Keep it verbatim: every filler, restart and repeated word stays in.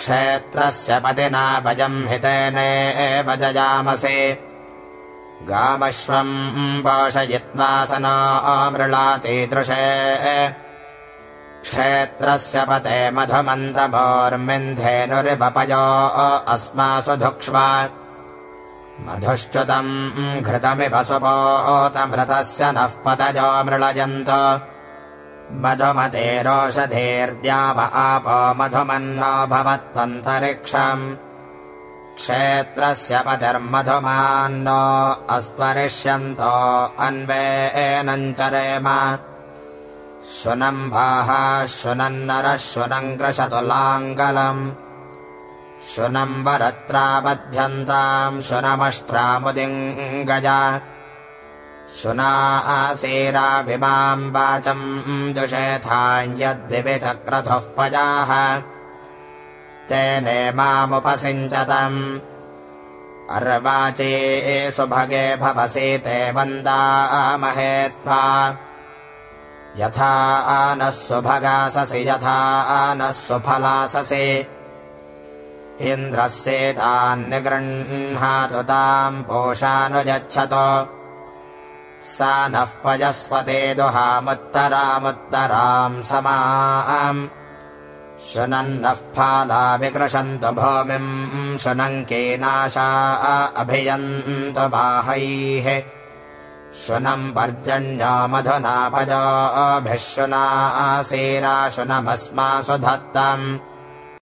क्षेत्रस्य पतिना भजम् हितेनेव जयामसे गामश्वम् पोषयित्वा सनो मृळातीदृशे क्षेत्रस्य पते मधुमन्तभोर्मिन्धेनुरिवपयो अस्मासु धुक्ष्वा मधुश्च्युतम् घृतमिव सुपोतमृतस्य नः पतयो मृळयन्त मधुमतेरोषधीर्द्याव आपो मधुमन्नो भवत्वन्तरिक्षम् क्षेत्रस्य पतिर्मधुमान्नो अस्त्वरिष्यन्तो अन्वेनम् चरेम शुनम्भाः शुनन्नरः शुनम् कृशतुलाङ्गलम् शुनम् वरत्राबध्यन्ताम् शुनमष्ट्रामुदिङ्गजा शुना आसीराभिमाम् वाचम् जुषेथाम् यद्दिवि चक्रधुः पजाः तेने मामुपसिञ्चतम् अर्वाचे सुभगे भवसि ते वन्दामहे त्वा यथा नः सुभगाससि यथा नः सुफलाससि इन्द्रस्येतान्निगृह्णातु ताम् पोषानुयच्छतो सा नः पयस्वते दुहामुत्तरामुत्तराम् समाम् शुनन्नः फाला विकृशन्तु भूमिम् शुनङ्कीनाशा अभियन्तु बाहैः शुनम् पर्जन्यो मधुनापजोभिः शुना आसीरा शुनमस्मासु धत्तम्